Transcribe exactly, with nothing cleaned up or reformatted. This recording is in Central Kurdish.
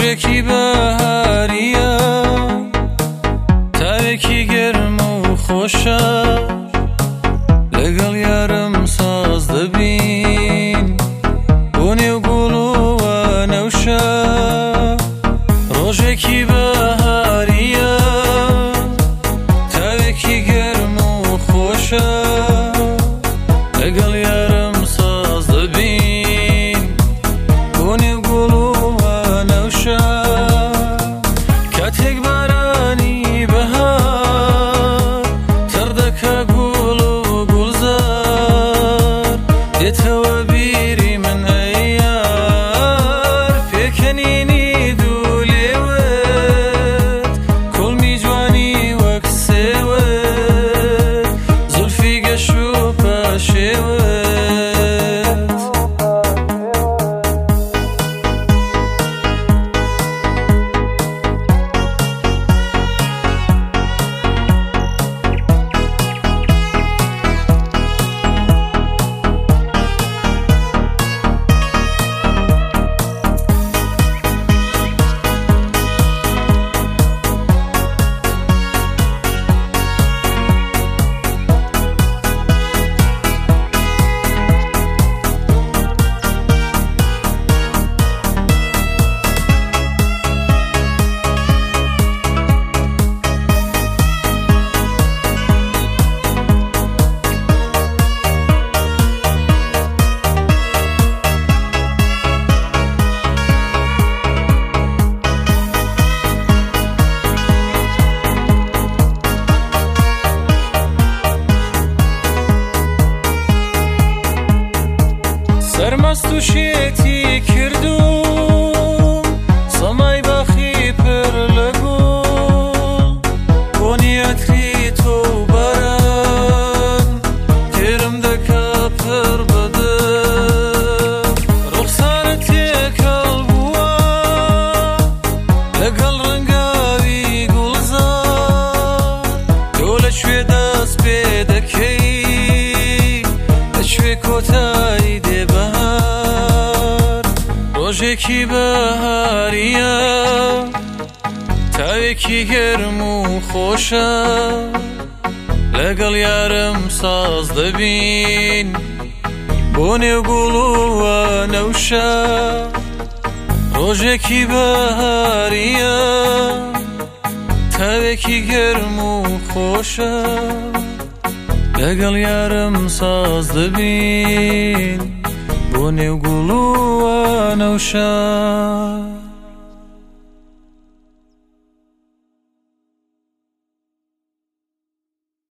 ڕۆژێکی بەهاریە تاوێکی گەرم و خۆشە لەگەڵ یارم ساز دەبین بۆ نێو گوڵ و وەنەوشە ڕۆژێکی بەهاریە تاوێکی گەرم و خۆشە لەگەڵ یارم ساز دەبین بۆ نێو گوڵ و وەنەوشە کاتێک بارانی بەهار تەڕ دەکا گوڵ و گوڵزار دێتەوە بیری من ئەی یار پێکەنینی دوو لێوت کۆڵمی جوانی وەک سێوت زولفی گەش و پاشێوت سەرمەست و شێتی کردوم سەمای باخی پڕ لە گوڵ بۆنی ئەتری تۆ و باران تێرم دەکا پڕ بەدەم ڕوخسارت تێکەڵ بووە لەگەڵ ڕەنگاوی گوڵزار تۆ لەکوێ دەست پێ دەکەی لەکوێ کۆتایی ڕۆژێکی بەهاریە تاوێکی گەرم و خۆشە لەگەڵ یارم ساز دەبین بۆ نێو گوڵ و وەنەوشە ڕۆژێکی بەهاریە تاوێکی گەرم و خۆشە لەگەڵ یارم ساز دەبین بۆ نێو گوڵ و وەنەوشە